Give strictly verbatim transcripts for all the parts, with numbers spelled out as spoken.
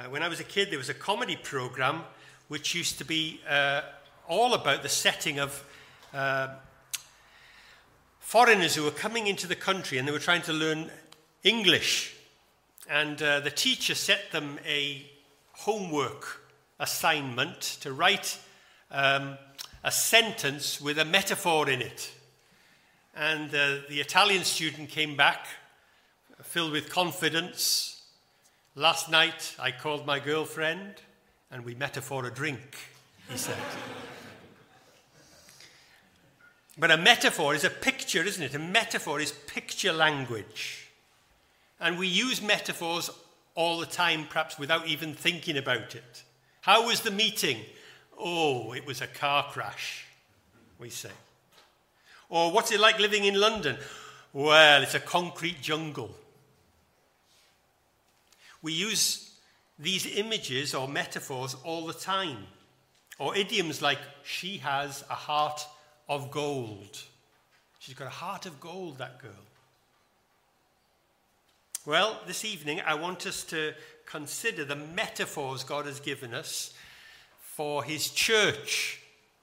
Uh, when I was a kid, there was a comedy program which used to be uh, all about the setting of uh, foreigners who were coming into the country and they were trying to learn English. And uh, the teacher set them a homework assignment to write um, a sentence with a metaphor in it. And uh, the Italian student came back filled with confidence. Last night I called my girlfriend and we met her for a drink, he said. But a metaphor is a picture, isn't it? A metaphor is picture language. And we use metaphors all the time, perhaps without even thinking about it. How was the meeting? Oh, it was a car crash, we say. Or what's it like living in London? Well, it's a concrete jungle. We use these images or metaphors all the time. Or idioms like, she has a heart of gold. She's got a heart of gold, that girl. Well, this evening I want us to consider the metaphors God has given us for his church.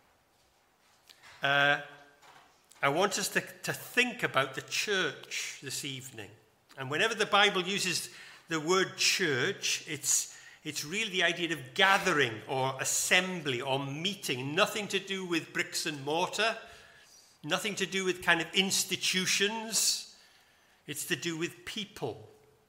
Uh, I want us to, to think about the church this evening. And whenever the Bible uses the word church, it's, it's really the idea of gathering or assembly or meeting. Nothing to do with bricks and mortar. Nothing to do with kind of institutions. It's to do with people.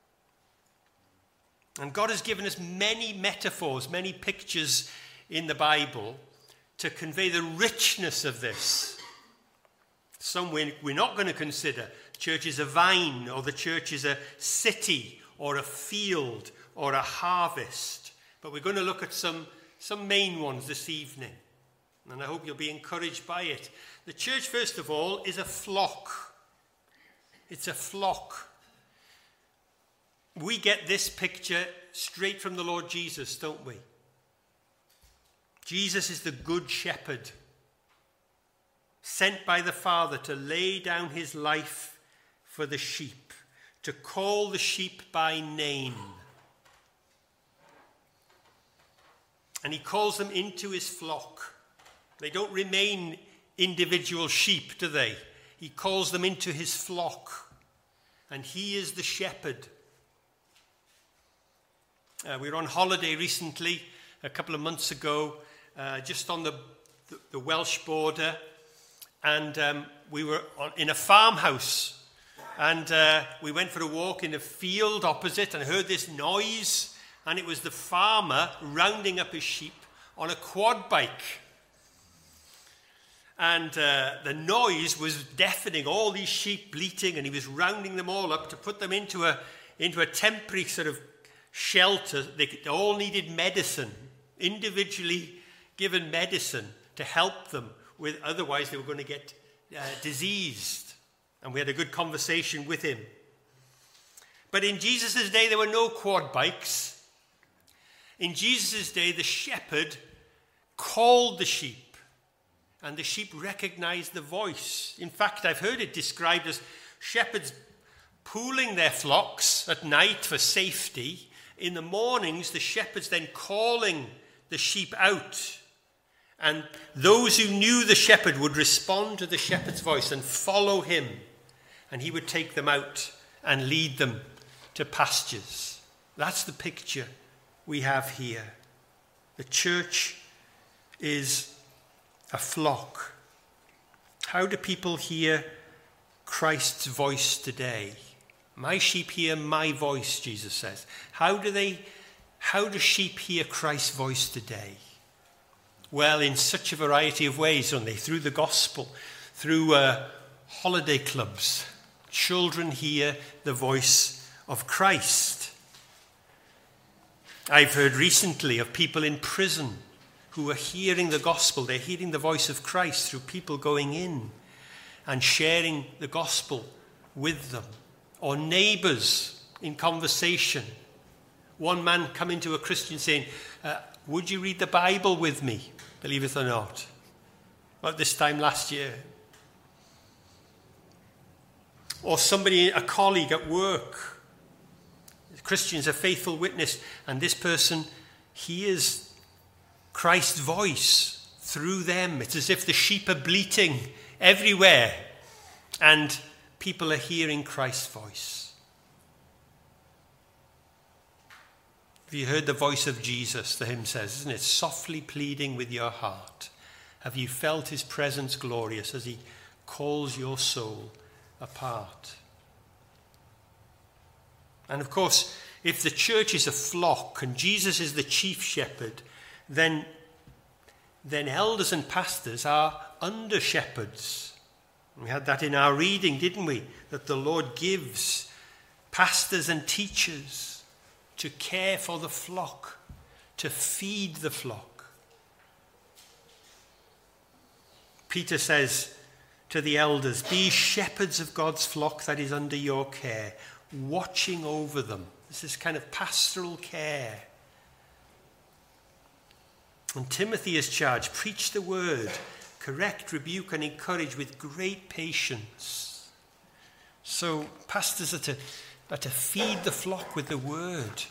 And God has given us many metaphors, many pictures in the Bible to convey the richness of this. Some we're not going to consider. Church is a vine, or the church is a city, or a field, or a harvest. But we're going to look at some, some main ones this evening. And I hope you'll be encouraged by it. The church, first of all, is a flock. It's a flock. We get this picture straight from the Lord Jesus, don't we? Jesus is the good shepherd, sent by the Father to lay down his life for the sheep, to call the sheep by name. And he calls them into his flock. They don't remain individual sheep, do they? He calls them into his flock. And he is the shepherd. Uh, we were on holiday recently, a couple of months ago, uh, just on the, the, the Welsh border. And um, we were on, in a farmhouse. And uh, we went for a walk in a field opposite and heard this noise. And it was the farmer rounding up his sheep on a quad bike. And uh, the noise was deafening, all these sheep bleating, and he was rounding them all up to put them into a, into a temporary sort of shelter. They all needed medicine, individually given medicine to help them with, otherwise they were going to get uh, diseased. And we had a good conversation with him. But in Jesus' day, there were no quad bikes. In Jesus' day, the shepherd called the sheep. And the sheep recognized the voice. In fact, I've heard it described as shepherds pooling their flocks at night for safety. In the mornings, the shepherds then calling the sheep out. And those who knew the shepherd would respond to the shepherd's voice and follow him. And he would take them out and lead them to pastures. That's the picture we have here. The church is a flock. How do people hear Christ's voice today? My sheep hear my voice, Jesus says. How do they, how do sheep hear Christ's voice today? Well, in such a variety of ways, don't they? Through the gospel, through uh, holiday clubs. Children hear the voice of Christ. I've heard recently of people in prison who are hearing the gospel. They're hearing the voice of Christ through people going in and sharing the gospel with them. Or neighbours in conversation. One man coming to a Christian saying, uh, would you read the Bible with me? Believe it or not. About this time last year. Or somebody, a colleague at work, Christian's a faithful witness, and this person hears Christ's voice through them. It's as if the sheep are bleating everywhere, and people are hearing Christ's voice. Have you heard the voice of Jesus, the hymn says, isn't it? Softly pleading with your heart. Have you felt his presence glorious as he calls your soul apart? And of course, if the church is a flock and Jesus is the chief shepherd, then, then elders and pastors are under shepherds. We had that in our reading, didn't we? That the Lord gives pastors and teachers to care for the flock, to feed the flock. Peter says to the elders, be shepherds of God's flock that is under your care, watching over them. This is kind of pastoral care. And Timothy is charged, preach the word, correct, rebuke, and encourage with great patience. So pastors are to, are to feed the flock with the word.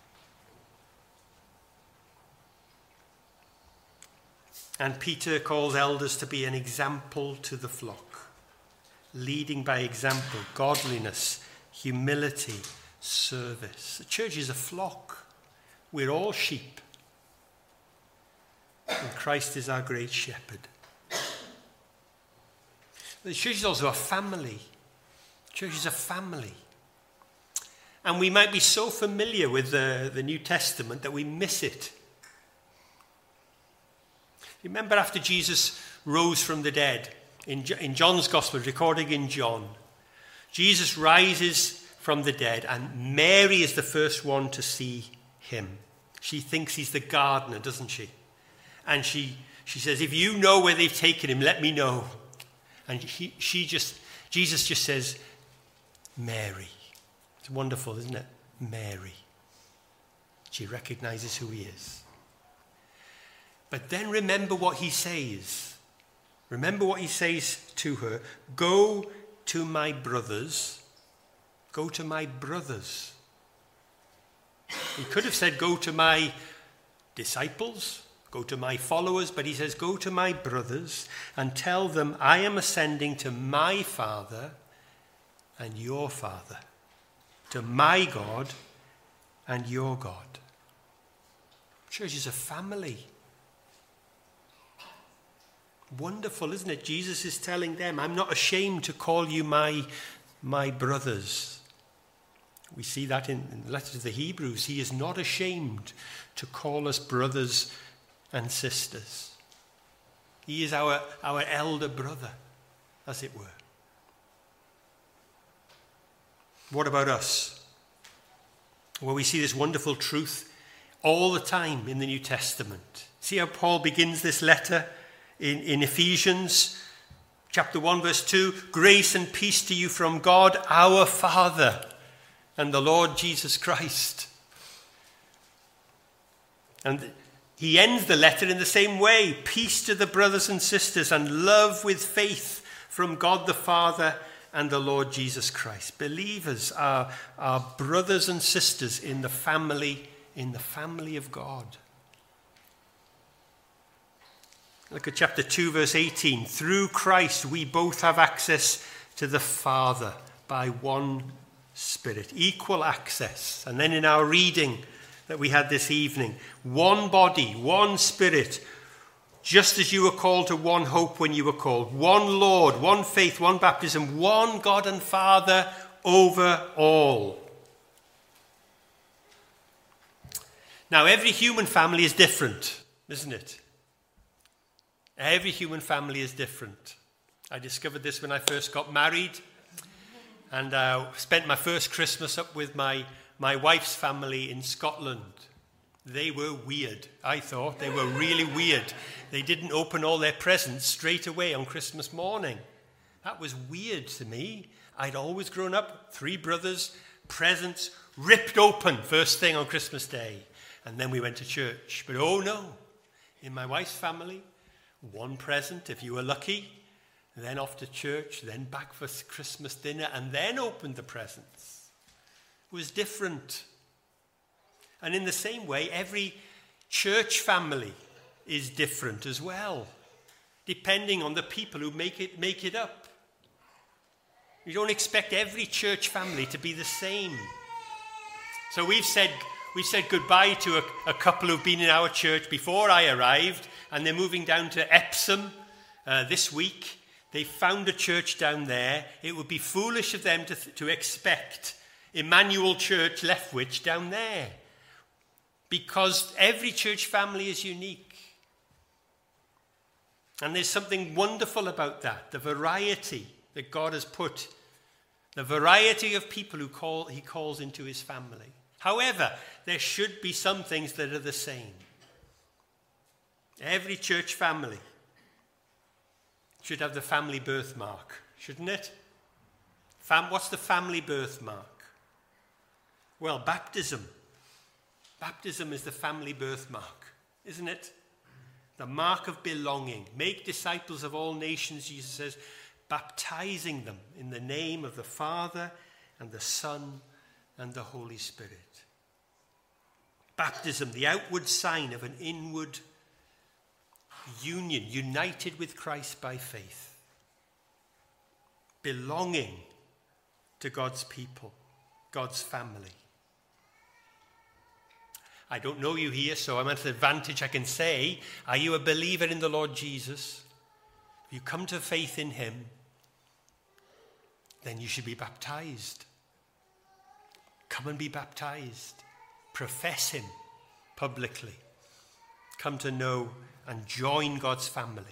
And Peter calls elders to be an example to the flock, leading by example, godliness, humility, service. The church is a flock. We're all sheep. And Christ is our great shepherd. The church is also a family. The church is a family. And we might be so familiar with the, the New Testament that we miss it. You remember after Jesus rose from the dead, in, in John's Gospel, recording in John, Jesus rises from the dead, and Mary is the first one to see him. She thinks he's the gardener, doesn't she? And she, she says, if you know where they've taken him, let me know. And he, she just, Jesus just says, Mary. It's wonderful, isn't it? Mary. She recognizes who he is. But then remember what he says. Remember what he says to her. Go to my brothers. Go to my brothers. He could have said, go to my disciples, go to my followers, but he says, go to my brothers and tell them I am ascending to my Father and your Father, to my God and your God. Church is a family. Wonderful, isn't it? Jesus is telling them, I'm not ashamed to call you my, my brothers. We see that in, in the letter to the Hebrews. He is not ashamed to call us brothers and sisters. He is our, our elder brother, as it were. What about us? Well, we see this wonderful truth all the time in the New Testament. See how Paul begins this letter in, in Ephesians chapter one, verse two. Grace and peace to you from God, our Father, and the Lord Jesus Christ. And he ends the letter in the same way. Peace to the brothers and sisters, and love with faith from God the Father and the Lord Jesus Christ. Believers are, are brothers and sisters in the family, in the family of God. Look at chapter two, verse eighteen. Through Christ we both have access to the Father by one Spirit. Equal access. And then in our reading that we had this evening, one body, one Spirit, just as you were called to one hope when you were called, one Lord, one faith, one baptism, one God and Father over all. Now, every human family is different, isn't it? Every human family is different. I discovered this when I first got married, and uh, spent my first Christmas up with my, my wife's family in Scotland. They were weird, I thought. They were really weird. They didn't open all their presents straight away on Christmas morning. That was weird to me. I'd always grown up, three brothers, presents ripped open first thing on Christmas Day. And then we went to church. But oh no, in my wife's family, one present if you were lucky, then off to church, then back for Christmas dinner, and then opened the presents. It was different. And in the same way, every church family is different as well, depending on the people who make it, make it up. You don't expect every church family to be the same. So we've said we've said goodbye to a, a couple who've been in our church before I arrived, and they're moving down to Epsom uh, this week. They found a church down there. It would be foolish of them to, to expect Emmanuel Church, Lethwich, down there, because every church family is unique. And there's something wonderful about that, the variety that God has put, the variety of people who call, he calls into his family. However, there should be some things that are the same. Every church family should have the family birthmark, shouldn't it? Fam- what's the family birthmark? Well, baptism. Baptism is the family birthmark, isn't it? The mark of belonging. Make disciples of all nations, Jesus says, baptizing them in the name of the Father and the Son and the Holy Spirit. Baptism, the outward sign of an inward union, united with Christ by faith. Belonging to God's people, God's family. I don't know you here, so I'm at an advantage. I can say, are you a believer in the Lord Jesus? If you come to faith in him, then you should be baptized. Come and be baptized. Profess him publicly. Come to know and join God's family.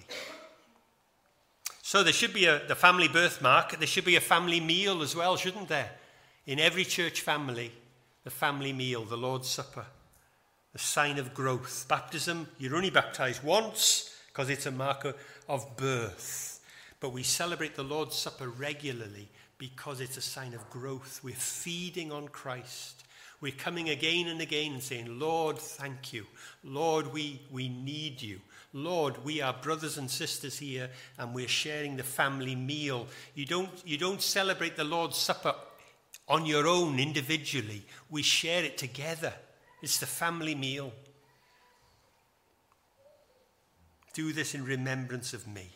So there should be a, the family birthmark. There should be a family meal as well, shouldn't there? In every church family, the family meal, the Lord's Supper. A sign of growth. Baptism, you're only baptized once because it's a marker of birth. But we celebrate the Lord's Supper regularly because it's a sign of growth. We're feeding on Christ. We're coming again and again and saying, Lord, thank you. Lord, we, we need you. Lord, we are brothers and sisters here and we're sharing the family meal. You don't, you don't celebrate the Lord's Supper on your own individually. We share it together. It's the family meal. Do this in remembrance of me.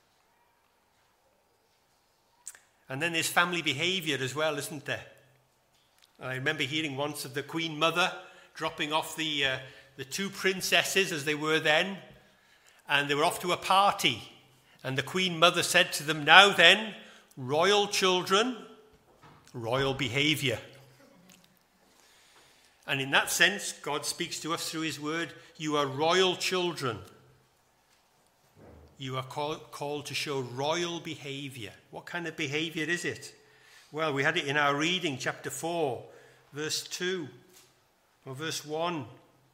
And then there's family behavior as well, isn't there? I remember hearing once of the Queen Mother dropping off the, uh, the two princesses as they were then, and they were off to a party. And the Queen Mother said to them, now then, royal children, royal behavior. And in that sense, God speaks to us through his word. You are royal children. You are call, called to show royal behavior. What kind of behavior is it? Well, we had it in our reading, chapter four, verse two, or verse one.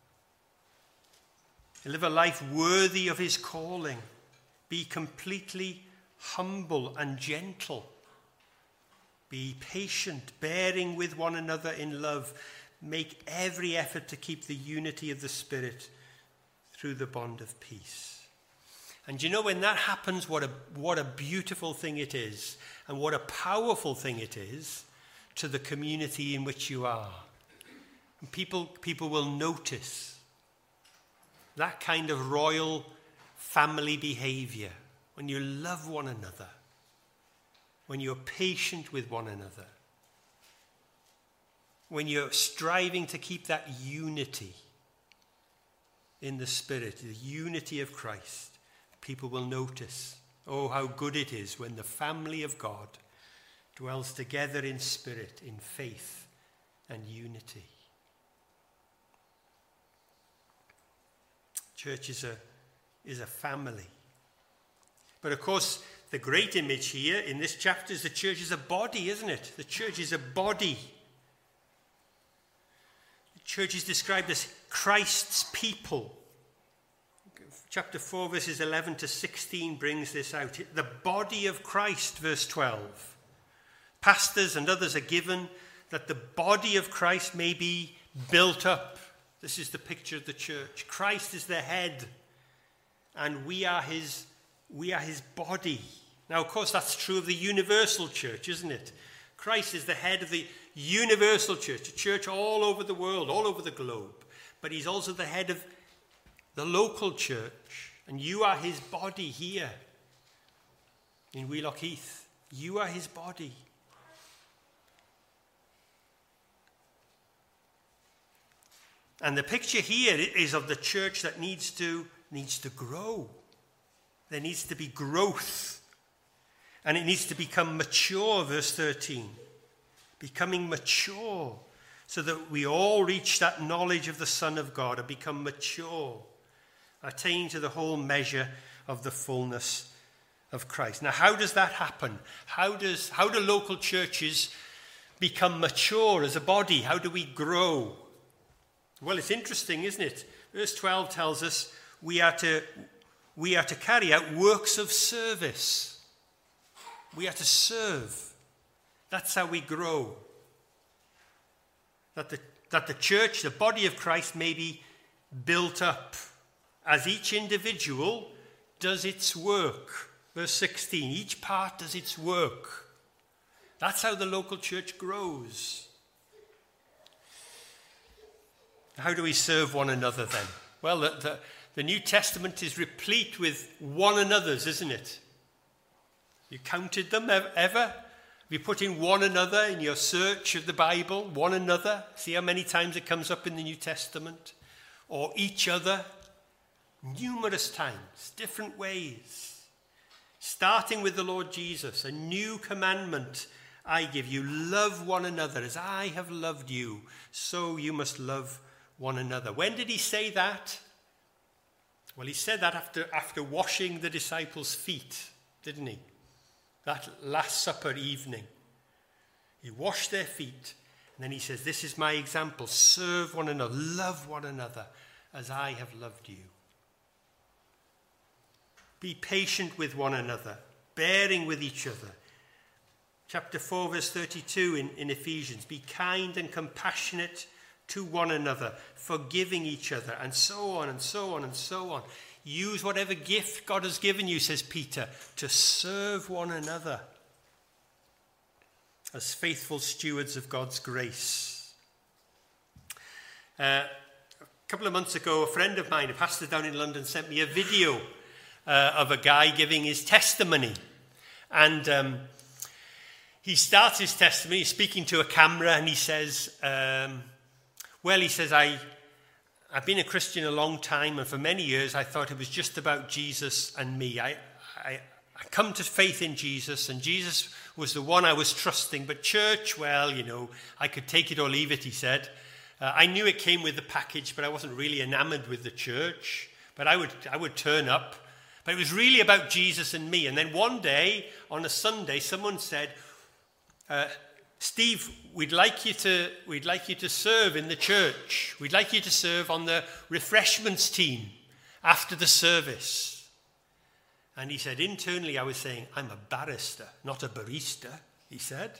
Live a life worthy of his calling. Be completely humble and gentle. Be patient, bearing with one another in love. Make every effort to keep the unity of the Spirit through the bond of peace. And you know, when that happens, what a, what a beautiful thing it is, and what a powerful thing it is to the community in which you are. And people, people will notice that kind of royal family behavior when you love one another, when you're patient with one another, when you're striving to keep that unity in the Spirit, the unity of Christ. People will notice, oh, how good it is when the family of God dwells together in spirit, in faith and unity. Church is a, is a family. But of course, the great image here in this chapter is the church is a body, isn't it? The church is a body. The church is described as Christ's people. Chapter four, verses eleven to sixteen brings this out. The body of Christ, verse twelve. Pastors and others are given that the body of Christ may be built up. This is the picture of the church. Christ is the head, and we are his, we are his body. Now, of course, that's true of the universal church, isn't it? Christ is the head of the universal church, a church all over the world, all over the globe. But he's also the head of the local church. And you are his body here in Wheelock Heath. You are his body. And the picture here is of the church that needs to, needs to grow. There needs to be growth. And it needs to become mature, verse thirteen. Becoming mature, so that we all reach that knowledge of the Son of God and become mature, attain to the whole measure of the fullness of Christ. Now, how does that happen? How does how do local churches become mature as a body? How do we grow? Well, it's interesting, isn't it? Verse twelve tells us we are to we are to carry out works of service. We are to serve. That's how we grow. That the, that the church, the body of Christ, may be built up as each individual does its work. Verse sixteen, each part does its work. That's how the local church grows. How do we serve one another then? Well, the, the, the New Testament is replete with one another's, isn't it? You counted them ever? Have you put in one another in your search of the Bible? One another. See how many times it comes up in the New Testament? Or each other. Numerous times, different ways. Starting with the Lord Jesus, a new commandment I give you. Love one another as I have loved you. So you must love one another. When did he say that? Well, he said that after, after washing the disciples' feet, didn't he? That Last Supper evening. He washed their feet, and then he says, this is my example. Serve one another, love one another as I have loved you. Be patient with one another, bearing with each other. Chapter four, verse thirty-two in, in Ephesians. Be kind and compassionate to one another, forgiving each other, and so on and so on and so on. Use whatever gift God has given you, says Peter, to serve one another as faithful stewards of God's grace. Uh, a couple of months ago, a friend of mine, a pastor down in London, sent me a video uh, of a guy giving his testimony. And um, he starts his testimony speaking to a camera, and he says... Um, Well, he says, I, I've been a Christian a long time, and for many years I thought it was just about Jesus and me. I, I, I come to faith in Jesus, and Jesus was the one I was trusting. But church, well, you know, I could take it or leave it, he said. Uh, I knew it came with the package, but I wasn't really enamored with the church. But I would, I would turn up. But it was really about Jesus and me. And then one day, on a Sunday, someone said... Uh, Steve, we'd like you to we'd like you to serve in the church. We'd like you to serve on the refreshments team after the service. And he said, internally I was saying, I'm a barrister, not a barista, he said.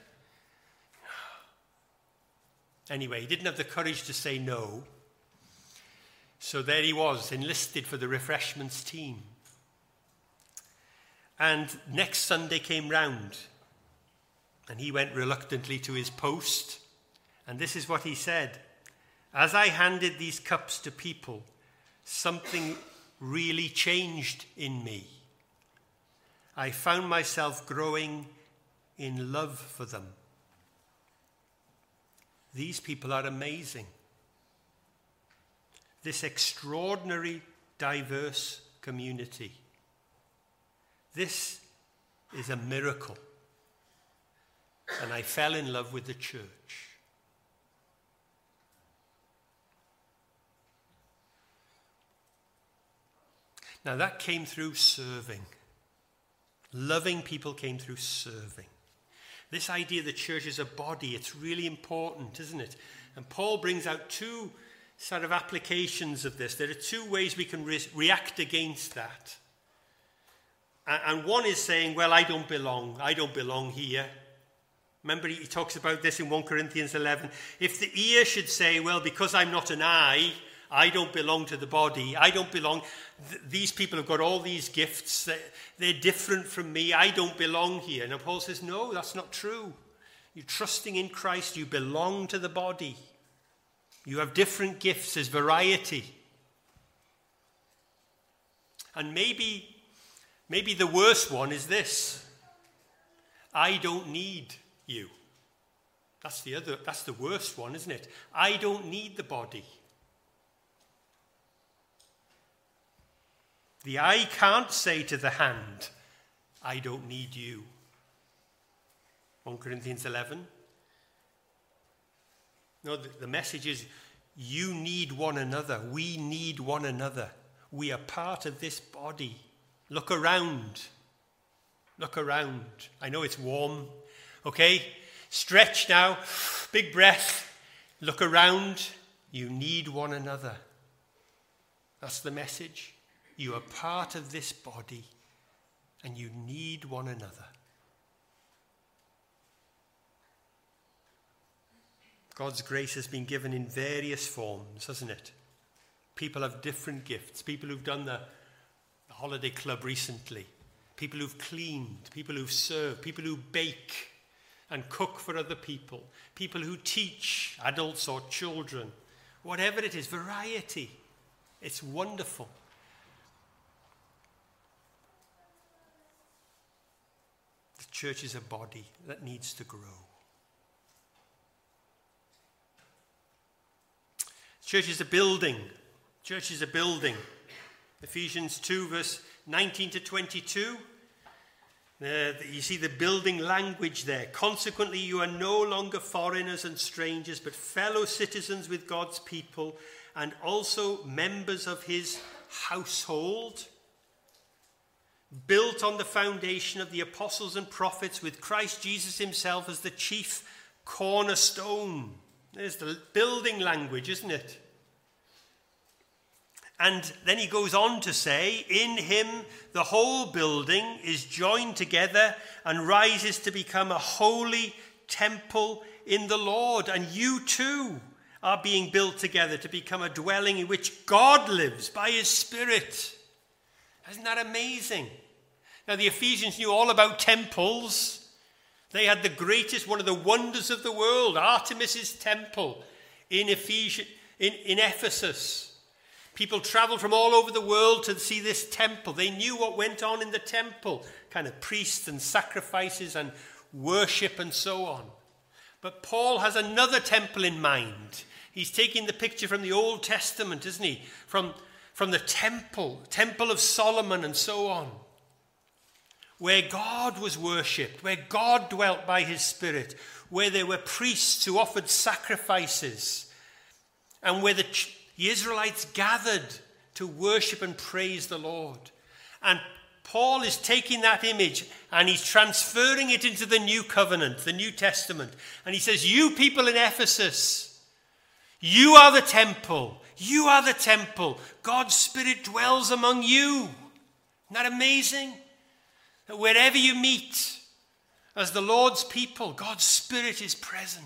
Anyway, he didn't have the courage to say no. So there he was, enlisted for the refreshments team. And next Sunday came round. And he went reluctantly to his post. And this is what he said. As I handed these cups to people, something really changed in me. I found myself growing in love for them. These people are amazing. This extraordinary, diverse community. This is a miracle. And I fell in love with the church. Now that came through serving. Loving people came through serving. This idea the church is a body, it's really important, isn't it? And Paul brings out two sort of applications of this. There are two ways we can re- react against that. And, and one is saying, well, I don't belong. I don't belong here. Remember, he talks about this in First Corinthians eleven. If the ear should say, well, because I'm not an eye, I don't belong to the body. I don't belong. Th- these people have got all these gifts. They're, they're different from me. I don't belong here. And Paul says, no, that's not true. You're trusting in Christ. You belong to the body. You have different gifts. There's variety. And maybe, maybe the worst one is this. I don't need you. That's the other, that's the worst one, isn't it? I don't need the body. The eye can't say to the hand, I don't need you. First Corinthians eleven. No, the, the message is, you need one another. We need one another. We are part of this body. Look around. Look around. I know it's warm. Okay? Stretch now. Big breath. Look around. You need one another. That's the message. You are part of this body and you need one another. God's grace has been given in various forms, hasn't it? People have different gifts. People who've done the, the holiday club recently. People who've cleaned. People who've served. People who bake and cook for other people. People who teach, adults or children. Whatever it is, variety. It's wonderful. The church is a body that needs to grow. Church is a building. Church is a building. Ephesians two, verse nineteen to twenty-two. Uh, you see the building language there. Consequently, you are no longer foreigners and strangers, but fellow citizens with God's people and also members of his household, built on the foundation of the apostles and prophets, with Christ Jesus himself as the chief cornerstone. There's the building language, isn't it? And then he goes on to say, in him the whole building is joined together and rises to become a holy temple in the Lord. And you too are being built together to become a dwelling in which God lives by his Spirit. Isn't that amazing? Now the Ephesians knew all about temples. They had the greatest, one of the wonders of the world, Artemis's temple in, Ephes- in, in Ephesus. People traveled from all over the world to see this temple. They knew what went on in the temple, kind of priests and sacrifices and worship and so on. But Paul has another temple in mind. He's taking the picture from the Old Testament, isn't he? From, from the temple, Temple of Solomon and so on. Where God was worshipped, where God dwelt by his Spirit, where there were priests who offered sacrifices, and where the, the Israelites gathered to worship and praise the Lord. And Paul is taking that image and he's transferring it into the new covenant, the New Testament. And he says, you people in Ephesus, you are the temple. You are the temple. God's Spirit dwells among you. Isn't that amazing? That wherever you meet as the Lord's people, God's Spirit is present.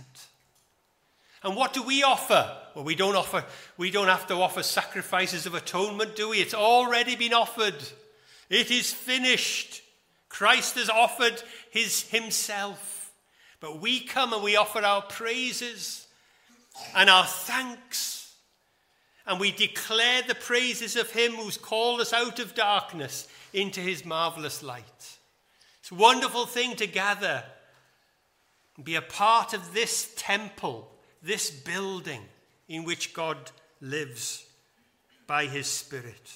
And what do we offer? Well, we don't offer, we don't have to offer sacrifices of atonement, do we? It's already been offered. It is finished. Christ has offered his himself. But we come and we offer our praises and our thanks. And we declare the praises of him who's called us out of darkness into his marvelous light. It's a wonderful thing to gather and be a part of this temple, this building in which God lives by his Spirit.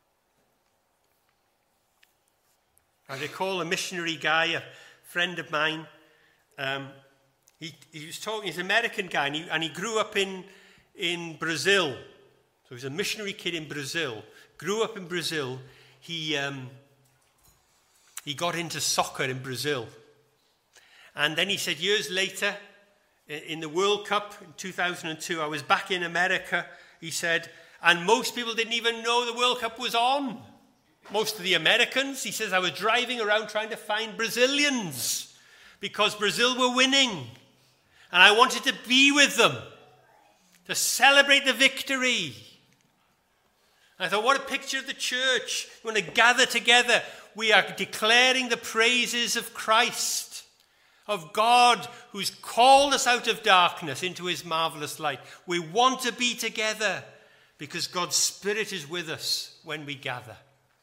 I recall a missionary guy, a friend of mine. Um, he, he was talking, he's an American guy, and he, and he grew up in, in Brazil. So he's a missionary kid in Brazil. Grew up in Brazil. He... Um, He got into soccer in Brazil. And then he said years later, in the World Cup in two thousand two, I was back in America, he said, and most people didn't even know the World Cup was on. Most of the Americans, he says, I was driving around trying to find Brazilians because Brazil were winning. And I wanted to be with them, to celebrate the victory. I thought, what a picture of the church. We want to gather together. We are declaring the praises of Christ. of God who's called us out of darkness into his marvelous light. We want to be together because God's Spirit is with us when we gather.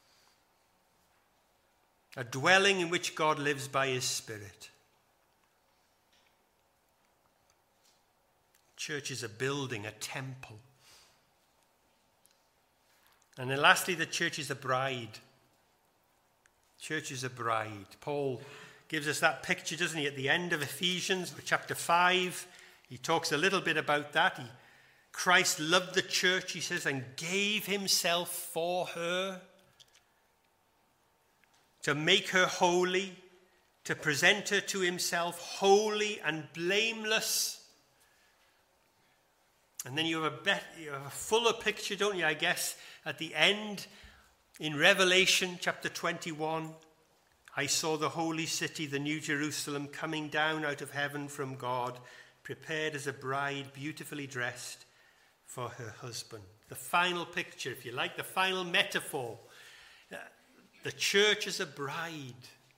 A dwelling in which God lives by his Spirit. Church is a building, a temple. And then lastly, the church is a bride. Church is a bride. Paul gives us that picture, doesn't he, at the end of Ephesians, chapter five. He talks a little bit about that. He, Christ loved the church, he says, and gave himself for her to make her holy, to present her to himself holy and blameless. And then you have a, better, you have a fuller picture, don't you, I guess, at the end in Revelation chapter twenty-one. I saw the holy city, the new Jerusalem, coming down out of heaven from God, prepared as a bride, beautifully dressed for her husband. The final picture, if you like, the final metaphor. The church is a bride.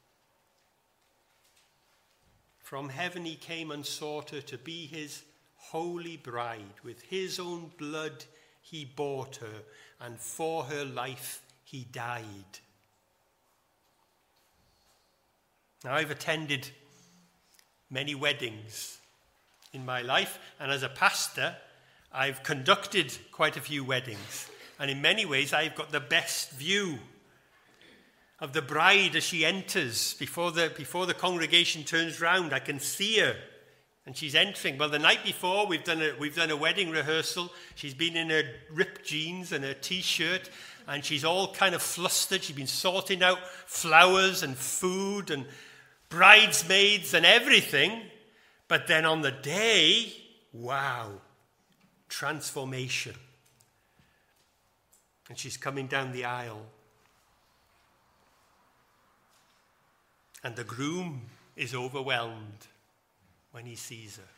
From heaven he came and sought her to be his holy bride. With his own blood he bought her, and for her life he died. Now, I've attended many weddings in my life, and as a pastor, I've conducted quite a few weddings. And in many ways, I've got the best view of the bride as she enters. Before the, before the congregation turns round, I can see her. And she's entering. Well, the night before, we've done a, we've done a wedding rehearsal. She's been in her ripped jeans and her T-shirt, and she's all kind of flustered. She's been sorting out flowers and food and bridesmaids and everything. But then on the day, wow, transformation. And she's coming down the aisle. And the groom is overwhelmed when he sees her.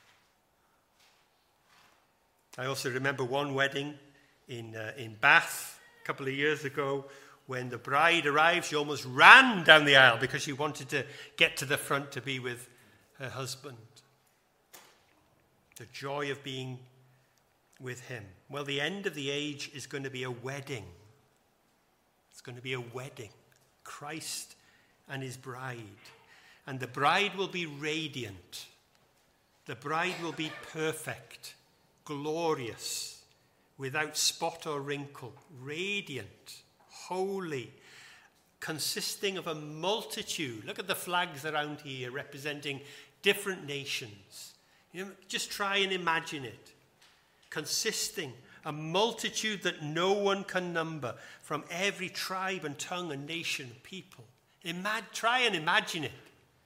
I also remember one wedding in uh, in Bath a couple of years ago when the bride arrived. She almost ran down the aisle because she wanted to get to the front to be with her husband. The joy of being with him. Well, the end of the age is going to be a wedding. It's going to be a wedding. Christ and his bride. And the bride will be radiant. The bride will be perfect, glorious, without spot or wrinkle, radiant, holy, consisting of a multitude. Look at the flags around here representing different nations. You know, just try and imagine it. Consisting a multitude that no one can number, from every tribe and tongue and nation and people. Imag- try and imagine it.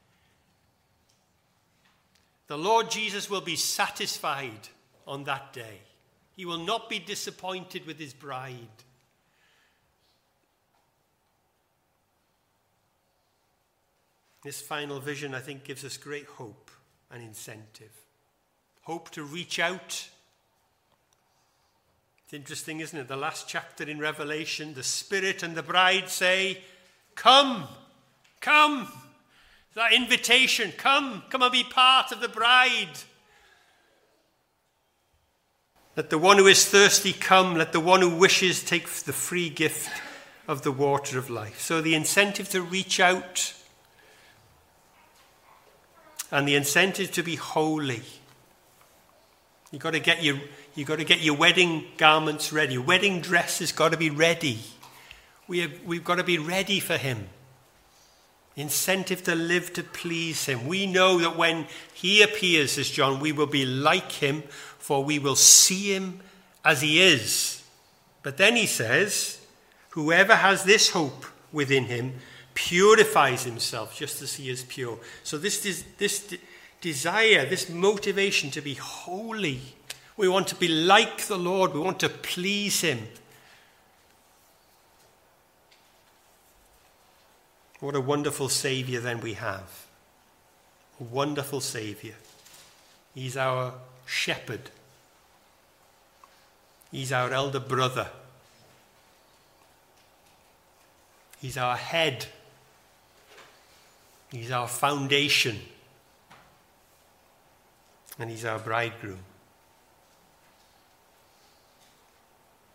The Lord Jesus will be satisfied on that day. He will not be disappointed with his bride. This final vision, I think, gives us great hope and incentive. Hope to reach out. It's interesting, isn't it? The last chapter in Revelation, the Spirit and the bride say, come, come. That invitation, come, come and be part of the bride. Let the one who is thirsty come. Let the one who wishes take the free gift of the water of life. So the incentive to reach out and the incentive to be holy. You've got to get your, you've got to get your wedding garments ready. Your wedding dress has got to be ready. We have, we've got to be ready for him. Incentive to live to please him. We know that when he appears, says John, we will be like him, for we will see him as he is. But then he says, whoever has this hope within him purifies himself just as he is pure. So this, this, this desire, this motivation to be holy, we want to be like the Lord, we want to please him. What a wonderful Saviour then we have. A wonderful Saviour. He's our shepherd. He's our elder brother. He's our head. He's our foundation. and he's our bridegroom.